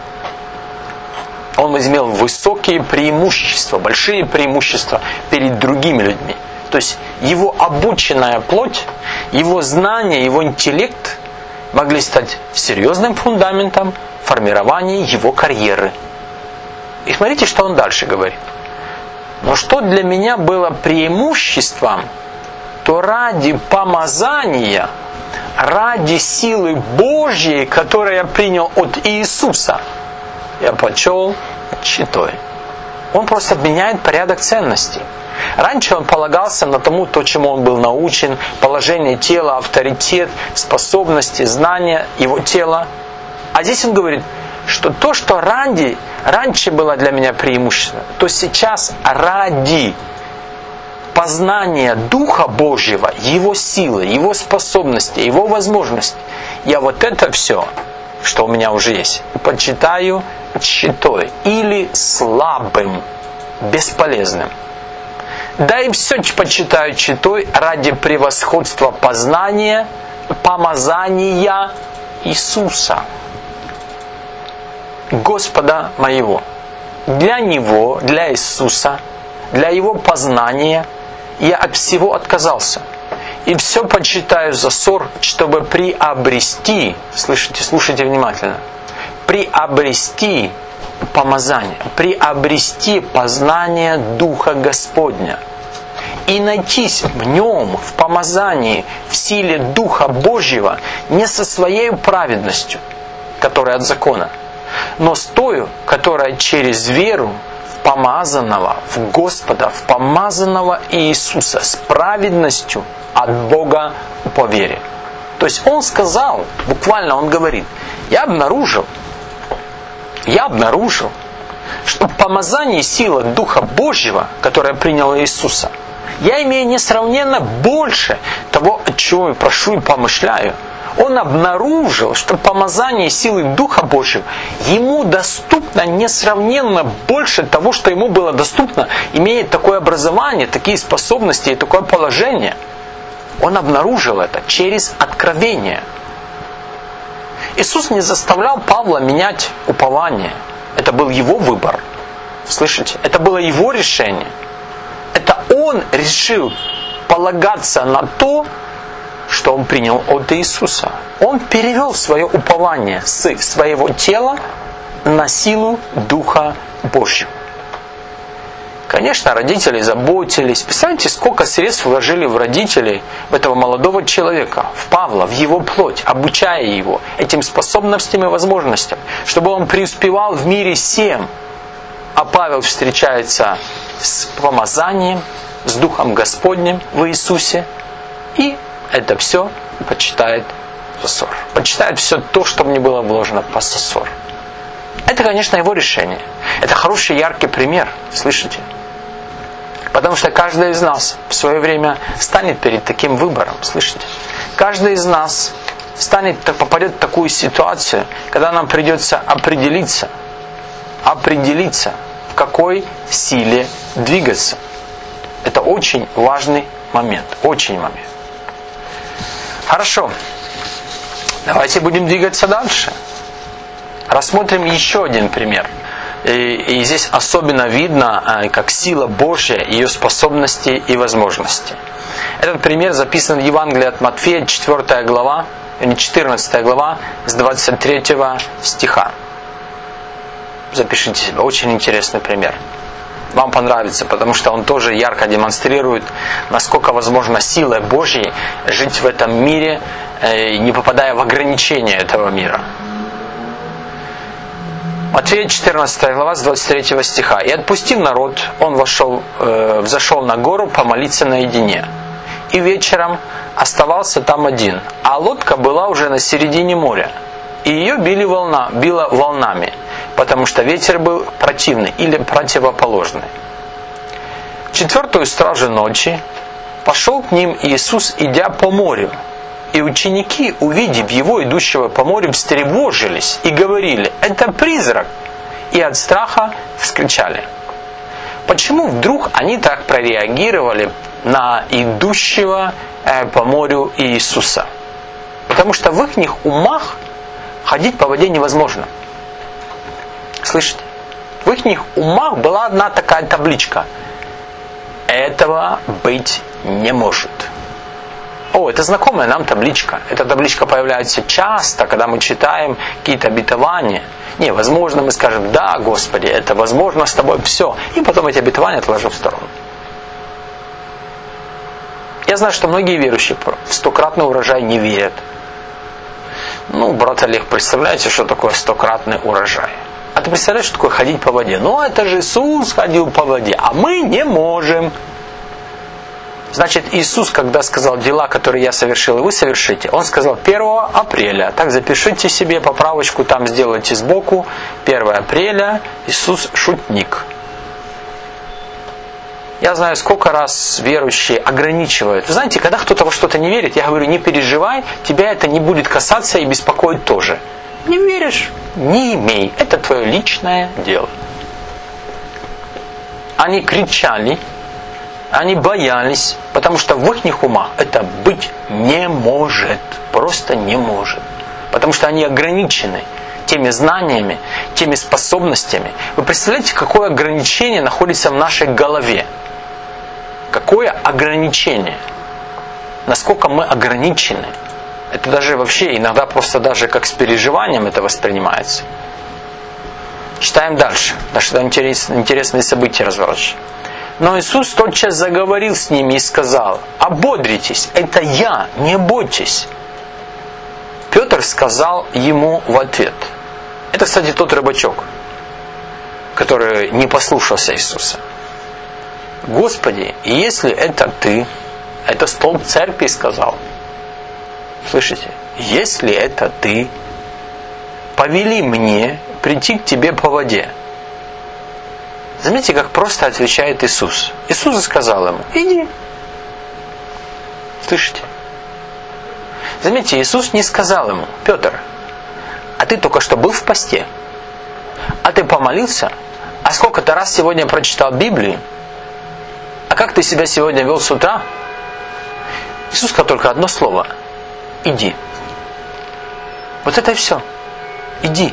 Он имел высокие преимущества, большие преимущества перед другими людьми. То есть его обученная плоть, его знания, его интеллект могли стать серьезным фундаментом формирования его карьеры. И смотрите, что он дальше говорит. Но что для меня было преимуществом, то ради помазания, ради силы Божьей, которую я принял от Иисуса, я почел читой. Он просто меняет порядок ценностей. Раньше он полагался на тому, то, чему он был научен, положение тела, авторитет, способности, знания его тела. А здесь он говорит, что то, что ради, раньше было для меня преимущественно, то сейчас ради познания Духа Божьего, Его силы, Его способности, Его возможностей, я вот это все, что у меня уже есть, почитаю читой или слабым, бесполезным. Да и все почитаю читой ради превосходства познания, помазания Иисуса, Господа моего. Для Него, для Иисуса, для Его познания я от всего отказался. И все почитаю за ссор, чтобы приобрести, слышите, слушайте внимательно, приобрести помазание, приобрести познание Духа Господня и найтись в нем, в помазании, в силе Духа Божьего, не со своей праведностью, которая от закона, но с той, которая через веру в помазанного, в Господа, в помазанного Иисуса, с праведностью от Бога по вере. То есть он сказал, буквально он говорит, я обнаружил, я обнаружил, что в помазании силы Духа Божьего, которая приняла Иисуса, я имею несравненно больше того, о чем я прошу и помышляю. Он обнаружил, что помазание силы Духа Божьего ему доступно несравненно больше того, что ему было доступно, имея такое образование, такие способности и такое положение. Он обнаружил это через откровение. Иисус не заставлял Павла менять упование. Это был его выбор. Слышите? Это было его решение. Это он решил полагаться на то, что он принял от Иисуса. Он перевел свое упование с своего тела на силу Духа Божьего. Конечно, родители заботились. Представляете, сколько средств вложили в родителей, в этого молодого человека, в Павла, в его плоть, обучая его этим способностям и возможностям, чтобы он преуспевал в мире всем. А Павел встречается с помазанием, с Духом Господним в Иисусе, и это все почитает сосор. Почитает все то, что мне было вложено по сосор. Это, конечно, его решение. Это хороший, яркий пример. Слышите? Потому что каждый из нас в свое время станет перед таким выбором. Слышите? Каждый из нас станет, попадет в такую ситуацию, когда нам придется определиться, определиться, в какой силе двигаться. Это очень важный момент. Очень момент. Хорошо. Давайте будем двигаться дальше. Рассмотрим еще один пример. И, и здесь особенно видно, как сила Божья, ее способности и возможности. Этот пример записан в Евангелии от Матфея, четвёртая глава, четырнадцатая глава, с двадцать третьего стиха. Запишите себе, очень интересный пример. Вам понравится, потому что он тоже ярко демонстрирует, насколько возможно силой Божьей жить в этом мире, не попадая в ограничения этого мира. Матфея четырнадцатая глава с двадцать третьего стиха. «И отпустив народ, он вошел, э, взошел на гору помолиться наедине. И вечером оставался там один, а лодка была уже на середине моря, и ее били волна, била волнами, потому что ветер был противный или противоположный. В четвертую стражу ночи пошел к ним Иисус, идя по морю. И ученики, увидев его, идущего по морю, встревожились и говорили: это призрак! И от страха вскричали». Почему вдруг они так прореагировали на идущего по морю Иисуса? Потому что в их умах ходить по воде невозможно. Слышите? В их умах была одна такая табличка: этого быть не может. О, это знакомая нам табличка. Эта табличка появляется часто, когда мы читаем какие-то обетования. Не, возможно, мы скажем: да, Господи, это возможно с Тобой, все. И потом эти обетования отложим в сторону. Я знаю, что многие верующие в стократный урожай не верят. Ну, брат Олег, представляете, что такое стократный урожай? А ты представляешь, что такое ходить по воде? Ну, это же Иисус ходил по воде, а мы не можем. Значит, Иисус, когда сказал: дела, которые я совершил, и вы совершите, Он сказал первого апреля. Так, запишите себе поправочку, там сделайте сбоку: первого апреля, Иисус шутник. Я знаю, сколько раз верующие ограничивают. Вы знаете, когда кто-то во что-то не верит, я говорю: не переживай, тебя это не будет касаться и беспокоить тоже. Не веришь? Не имей. Это твое личное дело. Они кричали, они боялись, потому что в их умах это быть не может. Просто не может. Потому что они ограничены теми знаниями, теми способностями. Вы представляете, какое ограничение находится в нашей голове? Какое ограничение? Насколько мы ограничены? Это даже вообще иногда просто даже как с переживанием это воспринимается. Читаем дальше. Даже там интересные события разворачиваются. Но Иисус тотчас заговорил с ними и сказал: ободритесь, это я, не бойтесь. Петр сказал ему в ответ. Это, кстати, тот рыбачок, который не послушался Иисуса. Господи, если это ты, это столб церкви сказал. Слышите? Если это ты, повели мне прийти к тебе по воде. Заметьте, как просто отвечает Иисус. Иисус сказал ему: иди. Слышите? Заметьте, Иисус не сказал ему: Петр, а ты только что был в посте? А ты помолился? А сколько-то раз сегодня прочитал Библию? А как ты себя сегодня вел с утра? Иисус сказал только одно слово: иди. Вот это и все. Иди.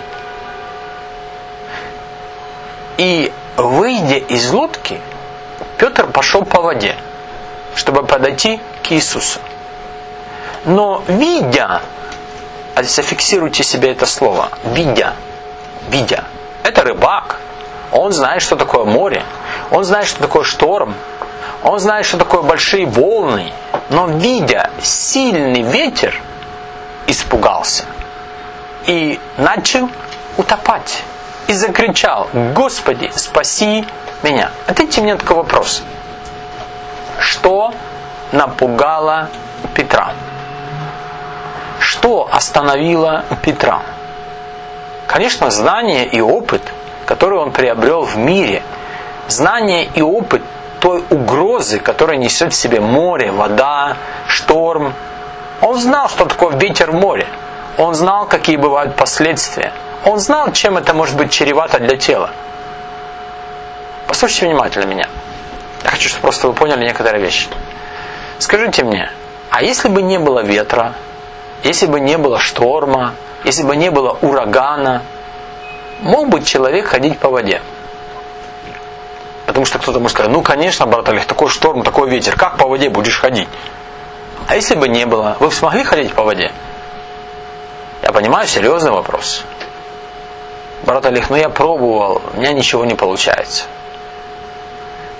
И выйдя из лодки, Петр пошел по воде, чтобы подойти к Иисусу. Но видя, а зафиксируйте себе это слово, видя, видя, это рыбак, он знает, что такое море, он знает, что такое шторм, он знает, что такое большие волны, но видя сильный ветер, испугался и начал утопать. И закричал: Господи, спаси меня. Ответьте мне такой вопрос. Что напугало Петра? Что остановило Петра? Конечно, знание и опыт, который он приобрел в мире. Знание и опыт той угрозы, которая несет в себе море, вода, шторм. Он знал, что такое ветер в море. Он знал, какие бывают последствия. Он знал, чем это может быть чревато для тела. Послушайте внимательно меня. Я хочу, чтобы просто вы поняли некоторые вещи. Скажите мне, а если бы не было ветра, если бы не было шторма, если бы не было урагана, мог бы человек ходить по воде? Потому что кто-то может сказать: ну конечно, брат Олег, такой шторм, такой ветер, как по воде будешь ходить? А если бы не было, вы бы смогли ходить по воде? Я понимаю, серьезный вопрос. Брат Олег, ну я пробовал, у меня ничего не получается.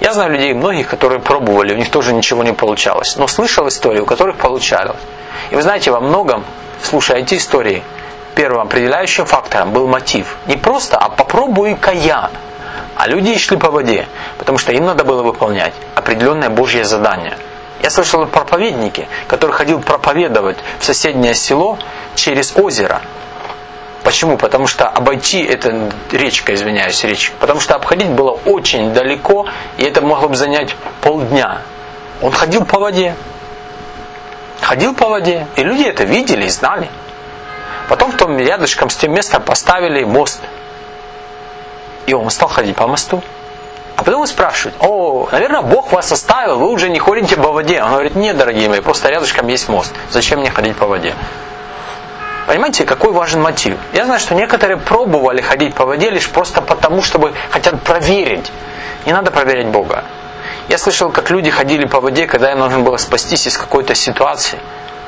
Я знаю людей многих, которые пробовали, у них тоже ничего не получалось. Но слышал истории, у которых получалось. И вы знаете, во многом, слушая эти истории, первым определяющим фактором был мотив. Не просто, а попробуй-ка я. А люди шли по воде, потому что им надо было выполнять определенное Божье задание. Я слышал о проповеднике, который ходил проповедовать в соседнее село через озеро. Почему? Потому что обойти, это речка, извиняюсь, речка. Потому что обходить было очень далеко, и это могло бы занять полдня. Он ходил по воде. Ходил по воде. И люди это видели и знали. Потом в том рядышком с тем местом поставили мост. И он стал ходить по мосту. А потом он спрашивает: о, наверное, Бог вас оставил, вы уже не ходите по воде. Он говорит: нет, дорогие мои, просто рядышком есть мост. Зачем мне ходить по воде? Понимаете, какой важен мотив? Я знаю, что некоторые пробовали ходить по воде лишь просто потому, чтобы хотят проверить. Не надо проверять Бога. Я слышал, как люди ходили по воде, когда им нужно было спастись из какой-то ситуации.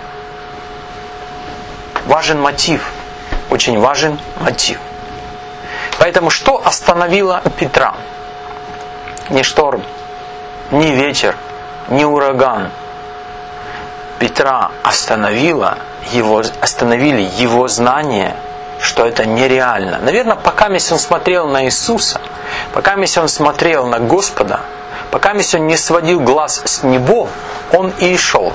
Важен мотив. Очень важен мотив. Поэтому что остановило Петра? Не шторм, не ветер, не ураган. Петра остановило его, остановили его знание, что это нереально. Наверное, пока он смотрел на Иисуса, пока он смотрел на Господа, пока он не сводил глаз с Него, он и шел.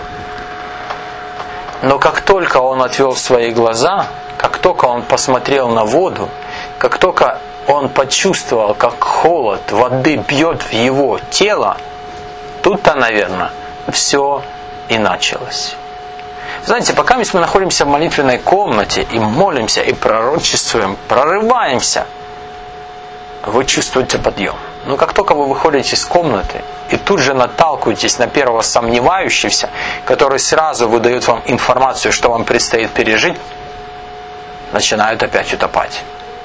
Но как только он отвел свои глаза, как только он посмотрел на воду, как только он почувствовал, как холод воды бьет в его тело, тут-то, наверное, все и началось. Знаете, пока мы находимся в молитвенной комнате и молимся, и пророчествуем, прорываемся, вы чувствуете подъем. Но как только вы выходите из комнаты и тут же наталкиваетесь на первого сомневающегося, который сразу выдает вам информацию, что вам предстоит пережить, начинают опять утопать.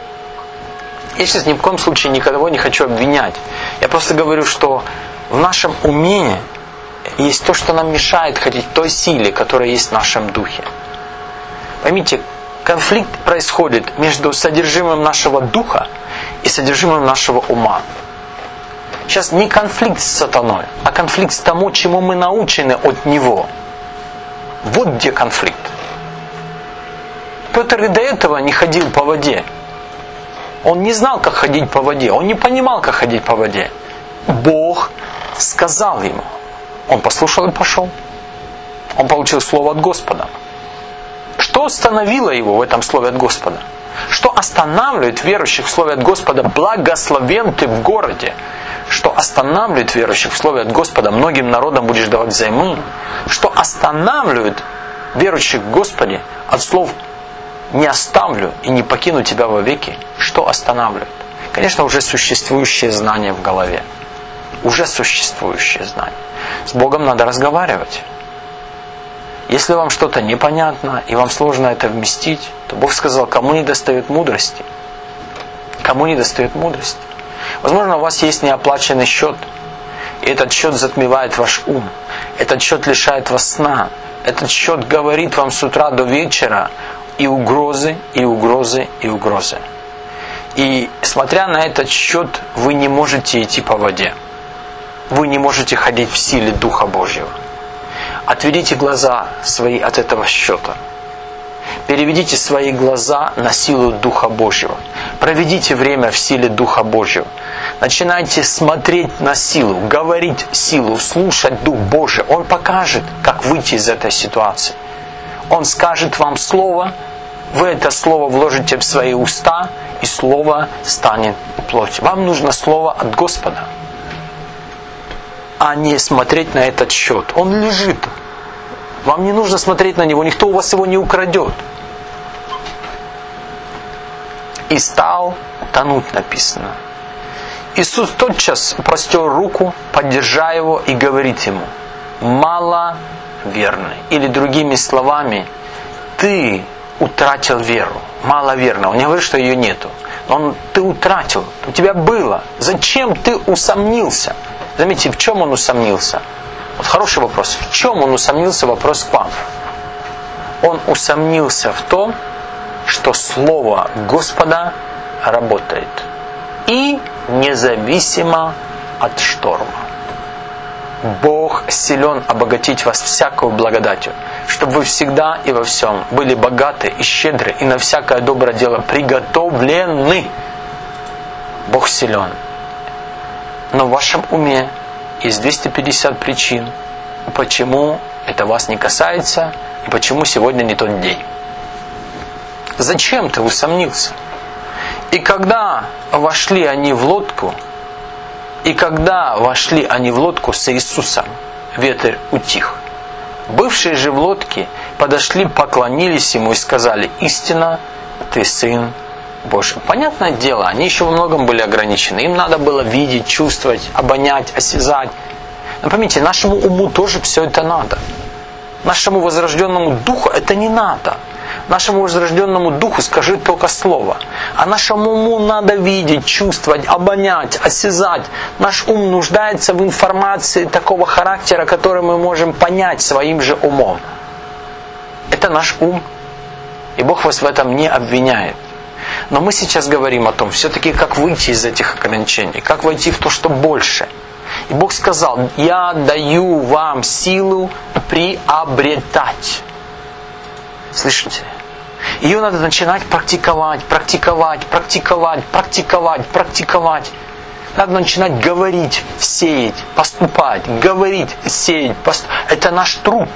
Я сейчас ни в коем случае никого не хочу обвинять. Я просто говорю, что в нашем уме есть то, что нам мешает ходить в той силе, которая есть в нашем духе. Поймите, конфликт происходит между содержимым нашего духа и содержимым нашего ума. Сейчас не конфликт с сатаной, а конфликт с тому, чему мы научены от него. Вот где конфликт. Петр и до этого не ходил по воде. Он не знал, как ходить по воде. Он не понимал, как ходить по воде. Бог сказал ему. Он послушал и пошел. Он получил слово от Господа. Что остановило его в этом слове от Господа? Что останавливает верующих в слове от Господа? Благословен ты в городе. Что останавливает верующих в слове от Господа? Многим народам будешь давать взаймы. Что останавливает верующих в Господе от слов «не оставлю и не покину тебя вовеки»? Что останавливает? Конечно, уже существующее знание в голове. Уже существующее знание. С Богом надо разговаривать. Если вам что-то непонятно и вам сложно это вместить, то Бог сказал: кому не достает мудрости? Кому не достает мудрости? Возможно, у вас есть неоплаченный счет, и этот счет затмевает ваш ум. Этот счет лишает вас сна. Этот счет говорит вам с утра до вечера и угрозы, и угрозы, и угрозы. И смотря на этот счет, вы не можете идти по воде. Вы не можете ходить в силе Духа Божьего. Отведите глаза свои от этого счета. Переведите свои глаза на силу Духа Божьего. Проведите время в силе Духа Божьего. Начинайте смотреть на силу, говорить силу, слушать Дух Божий. Он покажет, как выйти из этой ситуации. Он скажет вам слово, вы это слово вложите в свои уста, и слово станет плотью. Вам нужно слово от Господа, а не смотреть на этот счет. Он лежит. Вам не нужно смотреть на него, никто у вас его не украдет. И стал тонуть, написано. Иисус тотчас простер руку, поддержа его, и говорит ему: маловерный. Или другими словами, ты утратил веру. Маловерно. Он не говорит, что ее нету. Но он, ты утратил. У тебя было. Зачем ты усомнился? Заметьте, в чем он усомнился? Вот хороший вопрос. В чем он усомнился? Вопрос к вам. Он усомнился в том, что Слово Господа работает. И независимо от шторма. Бог силен обогатить вас всякую благодатью, чтобы вы всегда и во всем были богаты и щедры, и на всякое доброе дело приготовлены. Бог силен. Но в вашем уме есть двести пятьдесят причин, почему это вас не касается, и почему сегодня не тот день. Зачем ты усомнился? И когда вошли они в лодку, и когда вошли они в лодку с Иисусом, ветер утих. Бывшие же в лодке подошли, поклонились Ему и сказали: «Истинно, Ты Сын Божий». Понятное дело, они еще во многом были ограничены. Им надо было видеть, чувствовать, обонять, осязать. Но поймите, нашему уму тоже все это надо. Нашему возрожденному духу это не надо. Нашему возрожденному духу скажи только слово. А нашему уму надо видеть, чувствовать, обонять, осязать. Наш ум нуждается в информации такого характера, который мы можем понять своим же умом. Это наш ум. И Бог вас в этом не обвиняет. Но мы сейчас говорим о том, все-таки как выйти из этих ограничений, как войти в то, что больше. И Бог сказал: «Я даю вам силу приобретать». Слышите? Ее надо начинать практиковать, практиковать, практиковать, практиковать, практиковать. Надо начинать говорить, сеять, поступать, говорить, сеять, поступать. Это наш труд.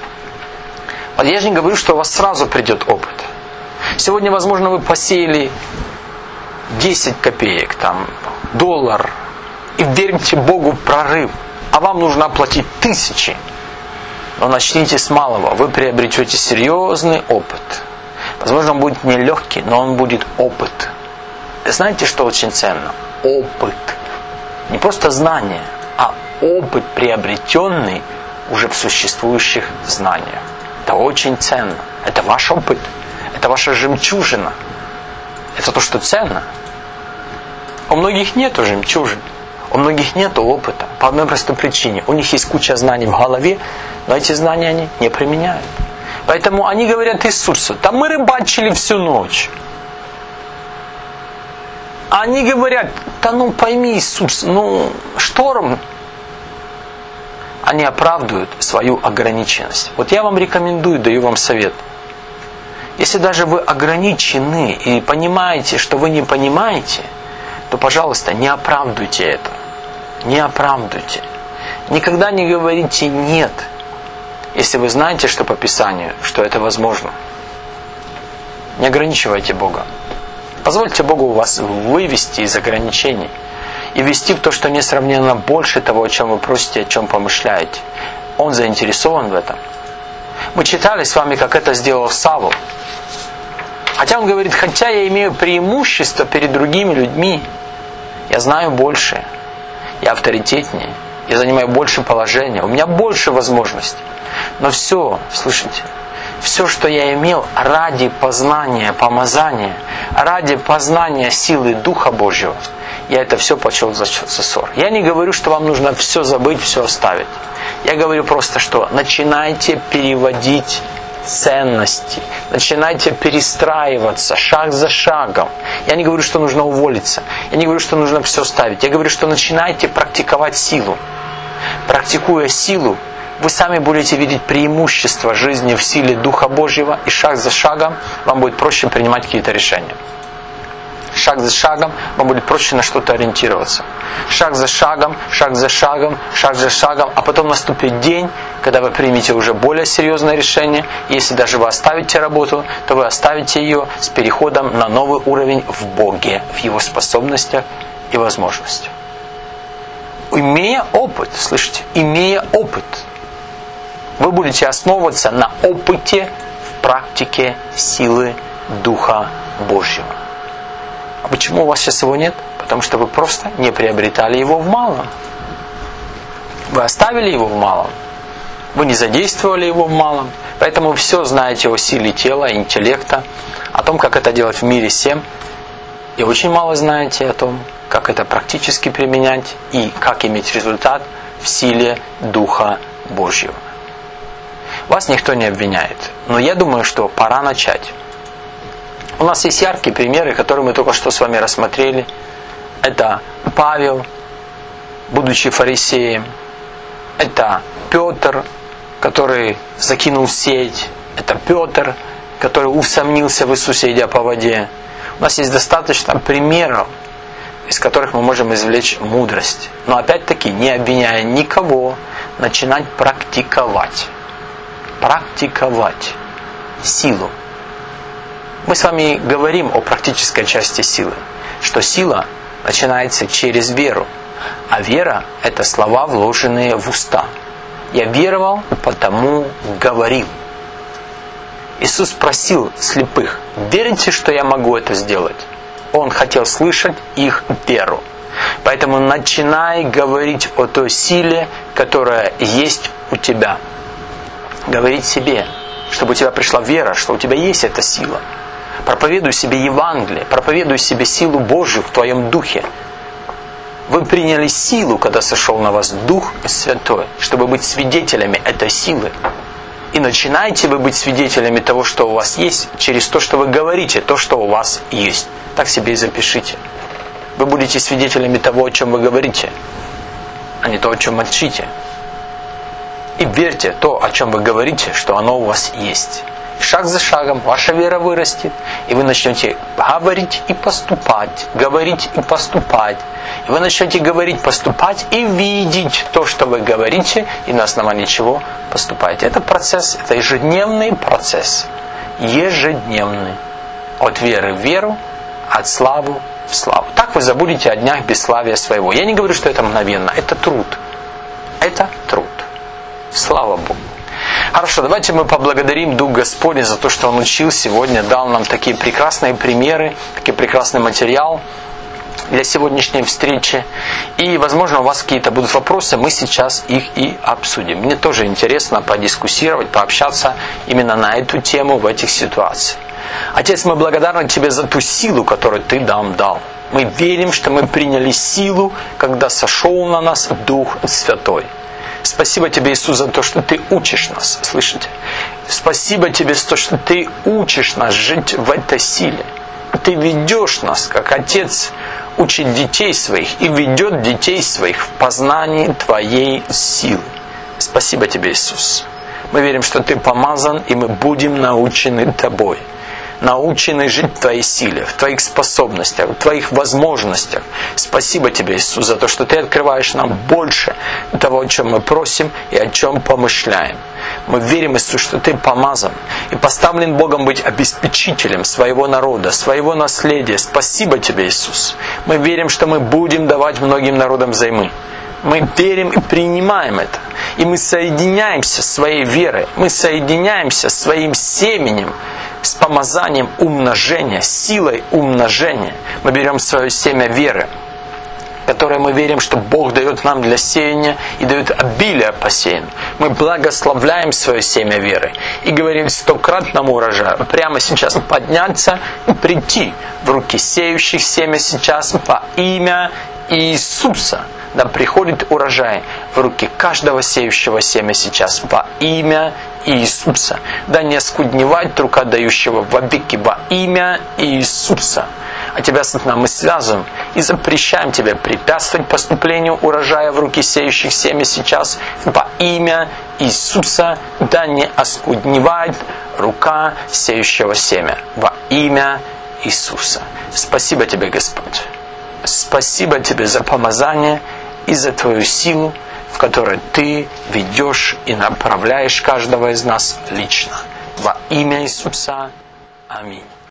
Я же не говорю, что у вас сразу придет опыт. Сегодня, возможно, вы посеяли десять копеек, там, доллар, и верите Богу прорыв, а вам нужно оплатить тысячи. Но начните с малого, вы приобретете серьезный опыт. Возможно, он будет нелегкий, но он будет опыт. Знаете, что очень ценно? Опыт. Не просто знание, а опыт, приобретенный уже в существующих знаниях. Это очень ценно. Это ваш опыт. Это ваша жемчужина. Это то, что ценно. У многих нету жемчужин. У многих нет опыта. По одной простой причине. У них есть куча знаний в голове, но эти знания они не применяют. Поэтому они говорят Иисусу: «Там мы рыбачили всю ночь». А они говорят: «Да ну пойми, Иисус, ну шторм». Они оправдывают свою ограниченность. Вот я вам рекомендую, даю вам совет. Если даже вы ограничены и понимаете, что вы не понимаете, то, пожалуйста, не оправдывайте это. Не оправдывайте. Никогда не говорите «нет», если вы знаете, что по Писанию, что это возможно. Не ограничивайте Бога. Позвольте Богу вас вывести из ограничений и ввести в то, что несравненно больше того, о чем вы просите, о чем помышляете. Он заинтересован в этом. Мы читали с вами, как это сделал Савл. Хотя он говорит: хотя я имею преимущество перед другими людьми, я знаю больше, я авторитетнее, я занимаю больше положения, у меня больше возможностей. Но все, слышите, все, что я имел ради познания помазания, ради познания силы Духа Божьего, я это все почел за ссор. Я не говорю, что вам нужно все забыть, все оставить. Я говорю просто, что начинайте переводить ценности, начинайте перестраиваться шаг за шагом. Я не говорю, что нужно уволиться. Я не говорю, что нужно все оставить. Я говорю, что начинайте практиковать силу. Практикуя силу, вы сами будете видеть преимущество жизни в силе Духа Божьего, и шаг за шагом вам будет проще принимать какие-то решения. Шаг за шагом вам будет проще на что-то ориентироваться. Шаг за шагом, шаг за шагом, шаг за шагом, а потом наступит день, когда вы примете уже более серьезное решение. Если даже вы оставите работу, то вы оставите ее с переходом на новый уровень в Боге, в Его способностях и возможностях. Имея опыт, слышите, имея опыт, вы будете основываться на опыте в практике силы Духа Божьего. А почему у вас сейчас его нет? Потому что вы просто не приобретали его в малом. Вы оставили его в малом. Вы не задействовали его в малом. Поэтому вы все знаете о силе тела, интеллекта, о том, как это делать в мире семь. И очень мало знаете о том, как это практически применять и как иметь результат в силе Духа Божьего. Вас никто не обвиняет. Но я думаю, что пора начать. У нас есть яркие примеры, которые мы только что с вами рассмотрели. Это Павел, будучи фарисеем, Это Петр, который закинул сеть. Это Петр, который усомнился в Иисусе, идя по воде. У нас есть достаточно примеров, из которых мы можем извлечь мудрость. Но опять-таки, не обвиняя никого, начинать практиковать. Практиковать силу. Мы с вами говорим о практической части силы, что сила начинается через веру. А вера – это слова, вложенные в уста. Я веровал, потому говорил. Иисус спросил слепых: верите, что я могу это сделать? Он хотел слышать их веру. Поэтому начинай говорить о той силе, которая есть у тебя. Говорить себе, чтобы у тебя пришла вера, что у тебя есть эта сила. Проповедуй себе Евангелие, проповедуй себе силу Божию в твоем духе. Вы приняли силу, когда сошел на вас Дух Святой, чтобы быть свидетелями этой силы. И начинаете вы быть свидетелями того, что у вас есть, через то, что вы говорите, то, что у вас есть. Так себе и запишите. Вы будете свидетелями того, о чем вы говорите, а не то, о чем молчите. И верьте то, о чем вы говорите, что оно у вас есть. Шаг за шагом ваша вера вырастет, и вы начнете говорить и поступать, говорить и поступать. И вы начнете говорить, поступать и видеть то, что вы говорите, и на основании чего поступаете. Это процесс, это ежедневный процесс. Ежедневный. От веры в веру, от славы в славу. Так вы забудете о днях бесславия своего. Я не говорю, что это мгновенно. Это труд. Это труд. Слава Богу. Хорошо, давайте мы поблагодарим Дух Господень за то, что Он учил сегодня, дал нам такие прекрасные примеры, такой прекрасный материал для сегодняшней встречи. И, возможно, у вас какие-то будут вопросы, мы сейчас их и обсудим. Мне тоже интересно подискуссировать, пообщаться именно на эту тему в этих ситуациях. Отец, мы благодарны Тебе за ту силу, которую Ты нам дал. Мы верим, что мы приняли силу, когда сошел на нас Дух Святой. Спасибо Тебе, Иисус, за то, что Ты учишь нас. Слышите? Спасибо Тебе за то, что Ты учишь нас жить в этой силе. Ты ведешь нас, как Отец учит детей своих и ведет детей своих в познании Твоей силы. Спасибо Тебе, Иисус. Мы верим, что Ты помазан, и мы будем научены Тобой. Научены жить в Твоей силе, в Твоих способностях, в Твоих возможностях. Спасибо Тебе, Иисус, за то, что Ты открываешь нам больше того, о чем мы просим и о чем помышляем. Мы верим, Иисус, что Ты помазан и поставлен Богом быть обеспечителем своего народа, своего наследия. Спасибо Тебе, Иисус. Мы верим, что мы будем давать многим народам взаймы. Мы верим и принимаем это. И мы соединяемся своей верой. Мы соединяемся своим семенем, с помазанием умножения, силой умножения. Мы берем свое семя веры, которое мы верим, что Бог дает нам для сеяния и дает обилие посеян. Мы благословляем свое семя веры и говорим стократному урожаю прямо сейчас подняться и прийти в руки сеющих семя сейчас во имя Иисуса. Да приходит урожай в руки каждого сеющего семя сейчас во имя Иисуса. Да не оскудневает рука дающего во веки во имя Иисуса. А Тебя, Сатана, мы связываем и запрещаем Тебе препятствовать поступлению урожая в руки сеющих семя сейчас во имя Иисуса. Да не оскудневает рука сеющего семя во имя Иисуса. Спасибо Тебе, Господь. Спасибо Тебе за помазание и за Твою силу, в которой Ты ведешь и направляешь каждого из нас лично. Во имя Иисуса. Аминь.